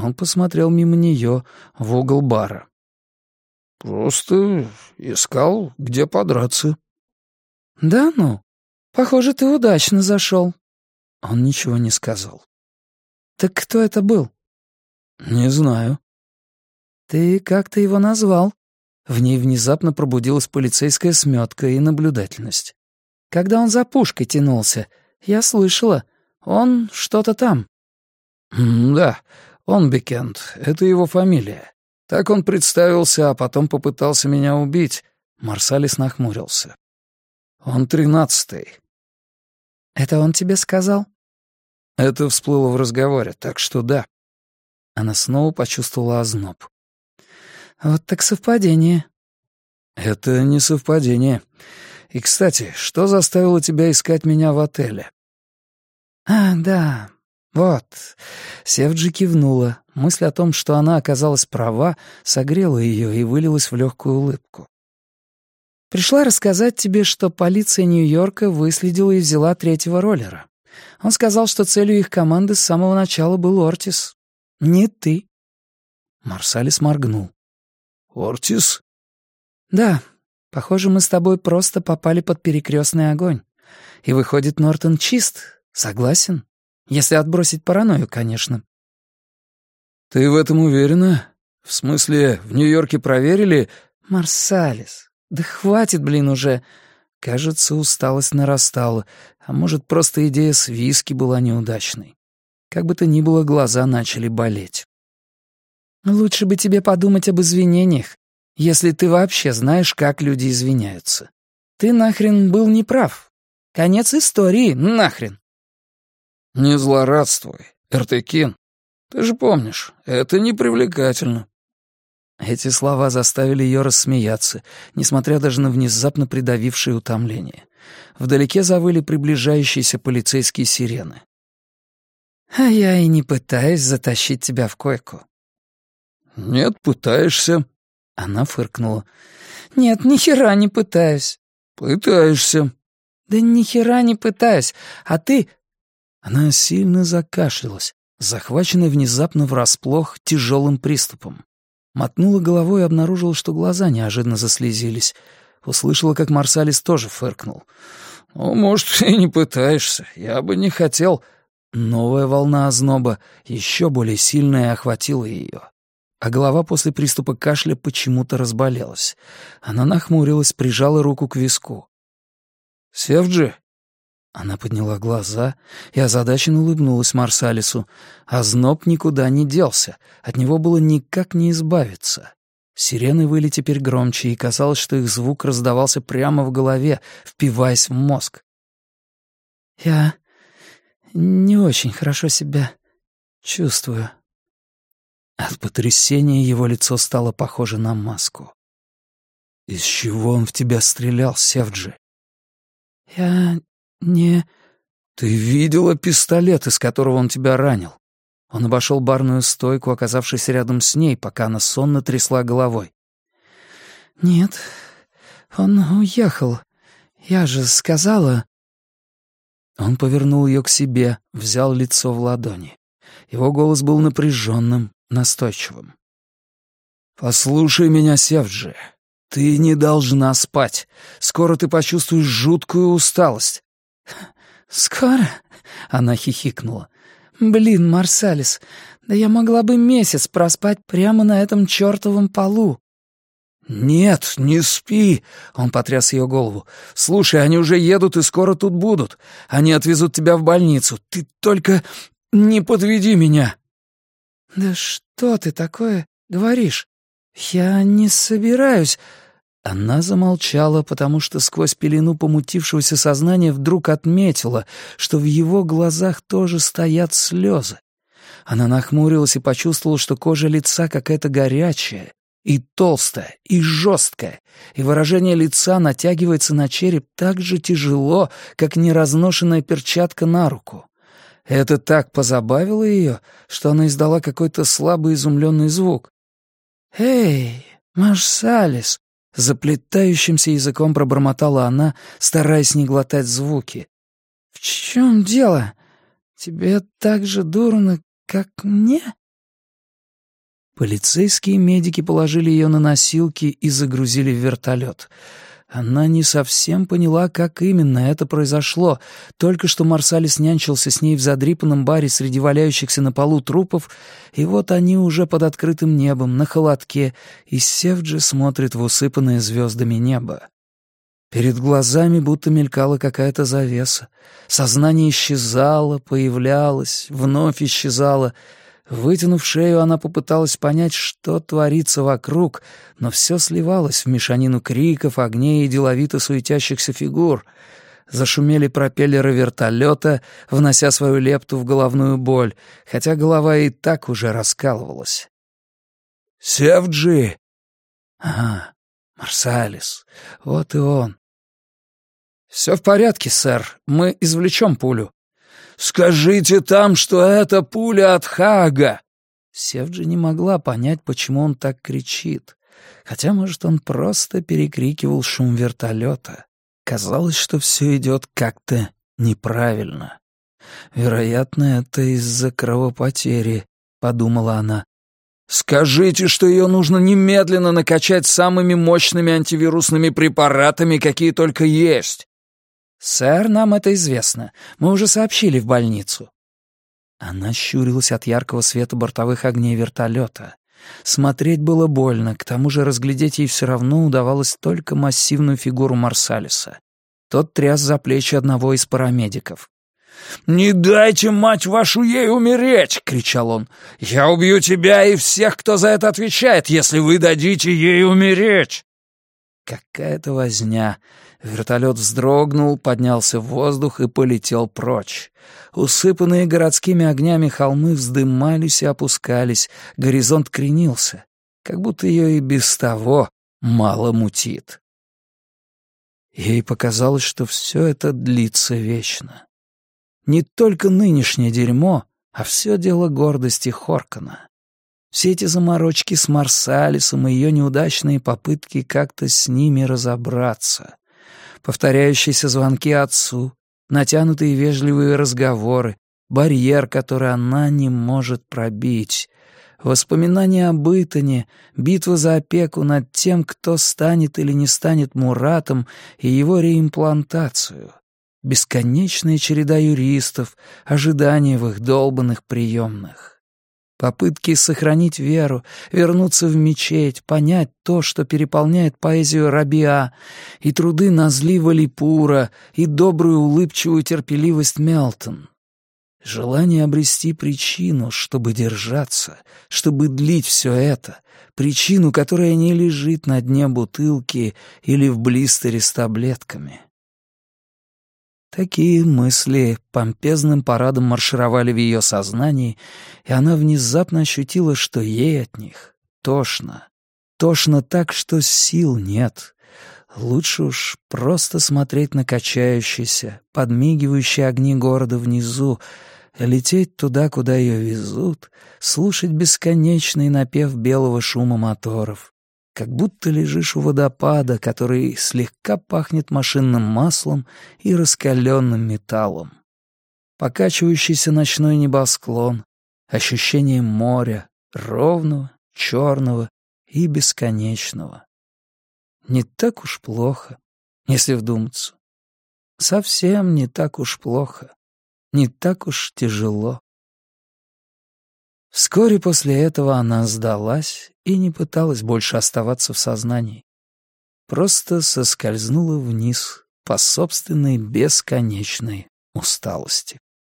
Он посмотрел мимо нее в угол бара. «Просто искал, где подраться». «Да ну? Похоже, ты удачно зашел». Он ничего не сказал. «Так кто это был?» «Не знаю». «Ты как-то его назвал?» В ней внезапно пробудилась полицейская сметка и наблюдательность. «Когда он за пушкой тянулся, я слышала, он что-то там». «Да, он Бекент, это его фамилия. Так он представился, а потом попытался меня убить». Марсалис нахмурился. «Он 13-й». «Это он тебе сказал?» «Это всплыло в разговоре, так что да». Она снова почувствовала озноб. «Вот так совпадение». «Это не совпадение. И, кстати, что заставило тебя искать меня в отеле?» «А, да, вот». Севджи кивнула. Мысль о том, что она оказалась права, согрела ее и вылилась в легкую улыбку. «Пришла рассказать тебе, что полиция Нью-Йорка выследила и взяла третьего роллера. Он сказал, что целью их команды с самого начала был Ортис. Не ты». Марсалис моргнул. «Ортис?» «Да. Похоже, мы с тобой просто попали под перекрестный огонь. И выходит, Нортон чист. Согласен? Если отбросить паранойю, конечно». «Ты в этом уверена? В смысле, в Нью-Йорке проверили?» «Марсалис, да хватит, блин, уже». Кажется, усталость нарастала, а может, просто идея с виски была неудачной. Как бы то ни было, глаза начали болеть. «Лучше бы тебе подумать об извинениях, если ты вообще знаешь, как люди извиняются. Ты нахрен был неправ. Конец истории, нахрен». «Не злорадствуй, Эртекин. Ты же помнишь, это непривлекательно». Эти слова заставили ее рассмеяться, несмотря даже на внезапно придавившее утомление. Вдалеке завыли приближающиеся полицейские сирены. «А я и не пытаюсь затащить тебя в койку». «Нет, пытаешься». Она фыркнула. «Нет, ни хера не пытаюсь». «Пытаешься». «Да ни хера не пытаюсь, а ты...» Она сильно закашлялась, захваченная внезапно врасплох тяжелым приступом. Мотнула головой и обнаружила, что глаза неожиданно заслезились. Услышала, как Марсалис тоже фыркнул. «Ну, может, и не пытаешься. Я бы не хотел...» Новая волна озноба, еще более сильная, охватила ее. А голова после приступа кашля почему-то разболелась. Она нахмурилась, прижала руку к виску. «Севджи?» Она подняла глаза и озадаченно улыбнулась Марсалису. Озноб никуда не делся, от него было никак не избавиться. Сирены выли теперь громче, и казалось, что их звук раздавался прямо в голове, впиваясь в мозг. «Я не очень хорошо себя чувствую». От потрясения его лицо стало похоже на маску. «Из чего он в тебя стрелял, Севджи?» «Я не...» «Ты видела пистолет, из которого он тебя ранил?» Он обошел барную стойку, оказавшись рядом с ней, пока она сонно трясла головой. «Нет, он уехал. Я же сказала...» Он повернул ее к себе, взял лицо в ладони. Его голос был напряженным, настойчивым. «Послушай меня, Севджи. Ты не должна спать. Скоро ты почувствуешь жуткую усталость». «Скоро?» — она хихикнула. «Блин, Марсалис, да я могла бы месяц проспать прямо на этом чертовом полу». «Нет, не спи!» — он потряс ее голову. «Слушай, они уже едут и скоро тут будут. Они отвезут тебя в больницу. Ты только не подведи меня!» «Да что ты такое говоришь? Я не собираюсь...» Она замолчала, потому что сквозь пелену помутившегося сознания вдруг отметила, что в его глазах тоже стоят слезы. Она нахмурилась и почувствовала, что кожа лица какая-то горячая, и толстая, и жесткая, и выражение лица натягивается на череп так же тяжело, как неразношенная перчатка на руку. Это так позабавило ее, что она издала какой-то слабый изумленный звук. «Эй, Марсалис!» — заплетающимся языком пробормотала она, стараясь не глотать звуки. «В чем дело? Тебе так же дурно, как мне?» Полицейские и медики положили ее на носилки и загрузили в вертолет. Она не совсем поняла, как именно это произошло. Только что Марсалис нянчился с ней в задрипанном баре среди валяющихся на полу трупов, и вот они уже под открытым небом, на холодке, и Севджи смотрит в усыпанное звездами небо. Перед глазами будто мелькала какая-то завеса. Сознание исчезало, появлялось, вновь исчезало. Вытянув шею, она попыталась понять, что творится вокруг, но все сливалось в мешанину криков, огней и деловито суетящихся фигур. Зашумели пропеллеры вертолета, внося свою лепту в головную боль, хотя голова и так уже раскалывалась. «Севджи!» «Ага, Марсалис, вот и он». «Все в порядке, сэр, мы извлечем пулю». «Скажите там, что это пуля от Хага!» Севджи не могла понять, почему он так кричит. Хотя, может, он просто перекрикивал шум вертолета. Казалось, что все идет как-то неправильно. «Вероятно, это из-за кровопотери», — подумала она. «Скажите, что ее нужно немедленно накачать самыми мощными антивирусными препаратами, какие только есть». «Сэр, нам это известно. Мы уже сообщили в больницу». Она щурилась от яркого света бортовых огней вертолета. Смотреть было больно, к тому же разглядеть ей все равно удавалось только массивную фигуру Марсалиса. Тот тряс за плечи одного из парамедиков. «Не дайте, мать вашу, ей умереть!» — кричал он. «Я убью тебя и всех, кто за это отвечает, если вы дадите ей умереть!» Какая-то возня. Вертолет вздрогнул, поднялся в воздух и полетел прочь. Усыпанные городскими огнями холмы вздымались и опускались, горизонт кренился, как будто ее и без того мало мутит. Ей показалось, что все это длится вечно. Не только нынешнее дерьмо, а все дело гордости Хоркана. Все эти заморочки с Марсалисом и ее неудачные попытки как-то с ними разобраться. Повторяющиеся звонки отцу, натянутые вежливые разговоры, барьер, который она не может пробить, воспоминания об Итане, битва за опеку над тем, кто станет или не станет Муратом, и его реимплантацию, бесконечная череда юристов, ожидания в их долбанных приемных. Попытки сохранить веру, вернуться в мечеть, понять то, что переполняет поэзию Рабиа, и труды Назли Валипура, и добрую улыбчивую терпеливость Мелтон. Желание обрести причину, чтобы держаться, чтобы длить все это, причину, которая не лежит на дне бутылки или в блистере с таблетками. Такие мысли помпезным парадом маршировали в ее сознании, и она внезапно ощутила, что ей от них тошно. Тошно так, что сил нет. Лучше уж просто смотреть на качающиеся, подмигивающие огни города внизу, лететь туда, куда ее везут, слушать бесконечный напев белого шума моторов. Как будто лежишь у водопада, который слегка пахнет машинным маслом и раскаленным металлом. Покачивающийся ночной небосклон, ощущение моря, ровного, черного и бесконечного. Не так уж плохо, если вдуматься. Совсем не так уж плохо, не так уж тяжело. Вскоре после этого она сдалась и не пыталась больше оставаться в сознании. Просто соскользнула вниз по собственной бесконечной усталости.